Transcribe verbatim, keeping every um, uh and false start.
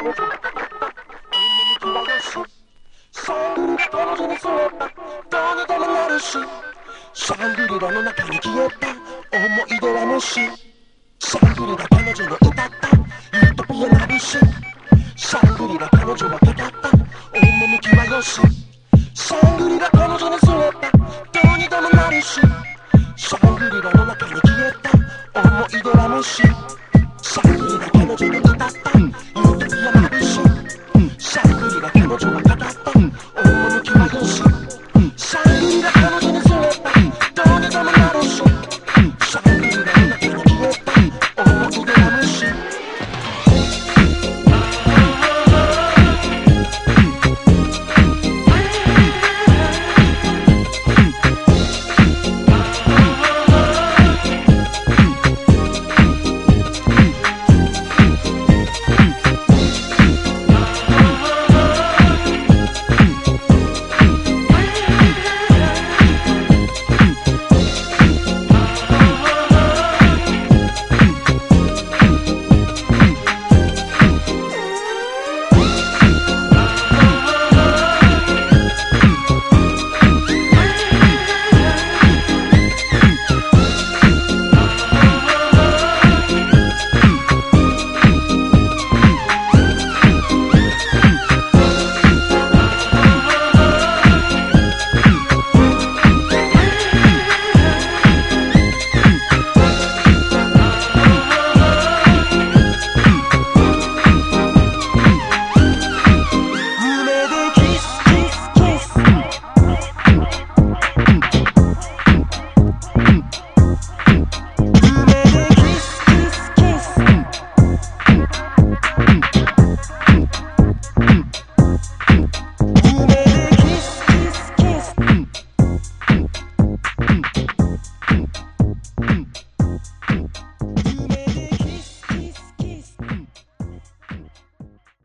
シャングリラの中に消えた思い出は無視。シャングリラ彼女の歌ったユートピアなるし。シャングリラ彼女は語った趣はよし。シャングリラ彼女に添えたどうにでもなるし。シャングリラの中に消えた思い出は無視。シャングリラ彼女の歌ったユートピアなるし。シャングリラ彼女は語った趣はよし。シャングリラ彼女に添えたどうにでもなるし。シャングリラの中に消えた思い出は無視。